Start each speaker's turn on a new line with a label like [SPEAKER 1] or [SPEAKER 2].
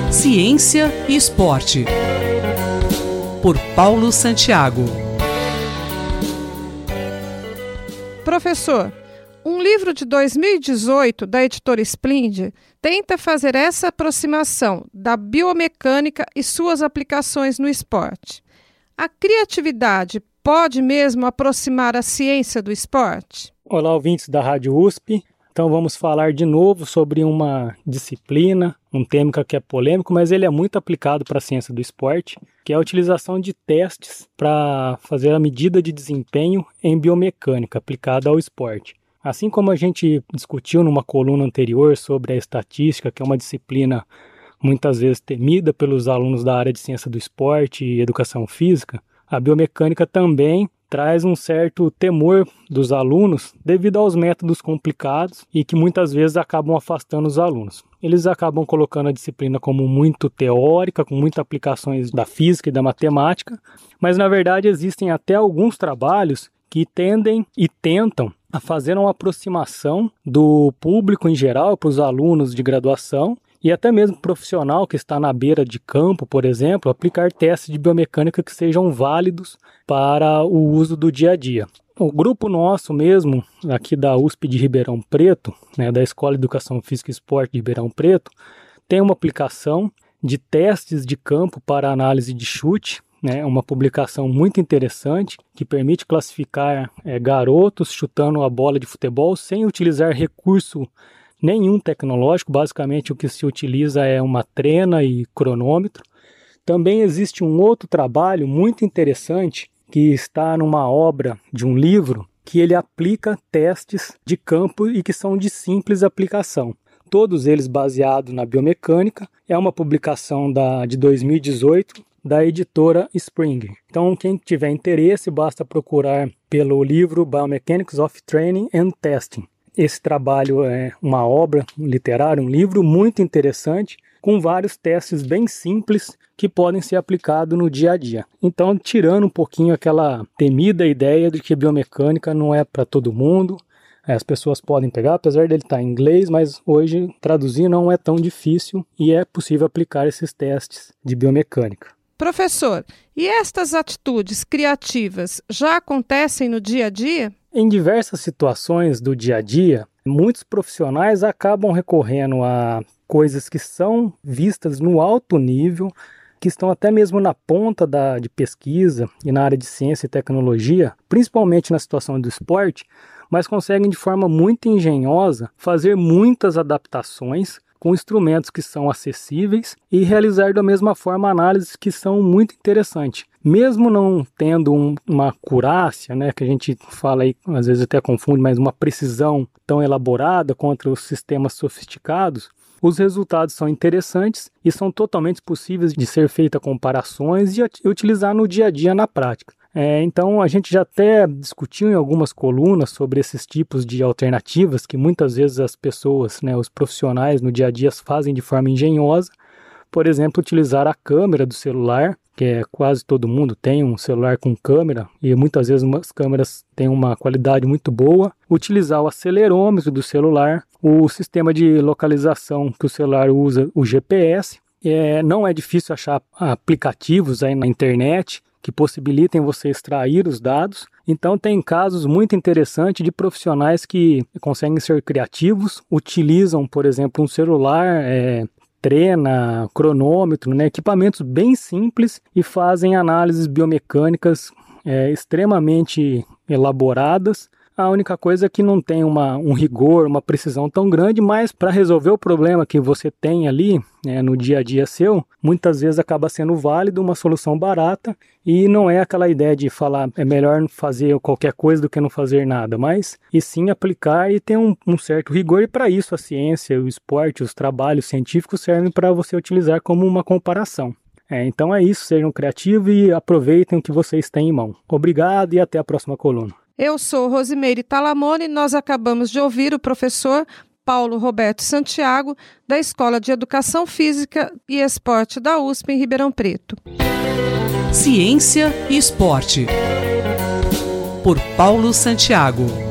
[SPEAKER 1] Ciência e Esporte, por Paulo Santiago.
[SPEAKER 2] Professor, um livro de 2018 da editora Splendid tenta fazer essa aproximação da biomecânica e suas aplicações no esporte. A criatividade pode mesmo aproximar a ciência do esporte?
[SPEAKER 3] Olá, ouvintes da Rádio USP. Então vamos falar de novo sobre uma disciplina, um tema que é polêmico, mas ele é muito aplicado para a ciência do esporte, que é a utilização de testes para fazer a medida de desempenho em biomecânica aplicada ao esporte. Assim como a gente discutiu numa coluna anterior sobre a estatística, que é uma disciplina muitas vezes temida pelos alunos da área de ciência do esporte e educação física, a biomecânica também traz um certo temor dos alunos devido aos métodos complicados e que muitas vezes acabam afastando os alunos. Eles acabam colocando a disciplina como muito teórica, com muitas aplicações da física e da matemática, mas na verdade existem até alguns trabalhos que tendem e tentam a fazer uma aproximação do público em geral para os alunos de graduação e até mesmo profissional que está na beira de campo, por exemplo, aplicar testes de biomecânica que sejam válidos para o uso do dia a dia. O grupo nosso mesmo, aqui da USP de Ribeirão Preto, da Escola de Educação Física e Esporte de Ribeirão Preto, tem uma aplicação de testes de campo para análise de chute, uma publicação muito interessante que permite classificar garotos chutando a bola de futebol sem utilizar recurso nenhum tecnológico. Basicamente o que se utiliza é uma trena e cronômetro. Também existe um outro trabalho muito interessante que está numa obra de um livro que ele aplica testes de campo e que são de simples aplicação. Todos eles baseados na biomecânica. É uma publicação de 2018 da editora Springer. Então, quem tiver interesse, basta procurar pelo livro Biomechanics of Training and Testing. Esse trabalho é uma obra literária, um livro muito interessante, com vários testes bem simples que podem ser aplicados no dia a dia. Então, tirando um pouquinho aquela temida ideia de que biomecânica não é para todo mundo, as pessoas podem pegar, apesar dele estar em inglês, mas hoje traduzir não é tão difícil e é possível aplicar esses testes de biomecânica.
[SPEAKER 2] Professor, e estas atitudes criativas já acontecem no dia a dia?
[SPEAKER 3] Em diversas situações do dia a dia, muitos profissionais acabam recorrendo a coisas que são vistas no alto nível, que estão até mesmo na ponta de pesquisa e na área de ciência e tecnologia, principalmente na situação do esporte, mas conseguem de forma muito engenhosa fazer muitas adaptações com instrumentos que são acessíveis e realizar da mesma forma análises que são muito interessantes. Mesmo não tendo uma acurácia, que a gente fala aí, às vezes até confunde, mas uma precisão tão elaborada contra os sistemas sofisticados, os resultados são interessantes e são totalmente possíveis de ser feitas comparações e utilizar no dia a dia na prática. Então a gente já até discutiu em algumas colunas sobre esses tipos de alternativas que muitas vezes as pessoas, os profissionais no dia a dia fazem de forma engenhosa. Por exemplo, utilizar a câmera do celular, que quase todo mundo tem um celular com câmera e muitas vezes as câmeras têm uma qualidade muito boa. Utilizar o acelerômetro do celular, o sistema de localização que o celular usa, o GPS. Não é difícil achar aplicativos aí na internet que possibilitem você extrair os dados. Então tem casos muito interessantes de profissionais que conseguem ser criativos, utilizam, por exemplo, um celular, trena, cronômetro, equipamentos bem simples e fazem análises biomecânicas extremamente elaboradas. A única coisa é que não tem um rigor, uma precisão tão grande, mas para resolver o problema que você tem ali no dia a dia seu, muitas vezes acaba sendo válido, uma solução barata, e não é aquela ideia de falar é melhor fazer qualquer coisa do que não fazer nada, mas e sim aplicar e ter um certo rigor, e para isso a ciência, o esporte, os trabalhos científicos servem para você utilizar como uma comparação. Então é isso, sejam criativos e aproveitem o que vocês têm em mão. Obrigado e até a próxima coluna.
[SPEAKER 2] Eu sou Rosimeire Talamone e nós acabamos de ouvir o professor Paulo Roberto Santiago, da Escola de Educação Física e Esporte da USP em Ribeirão Preto.
[SPEAKER 1] Ciência e Esporte, por Paulo Santiago.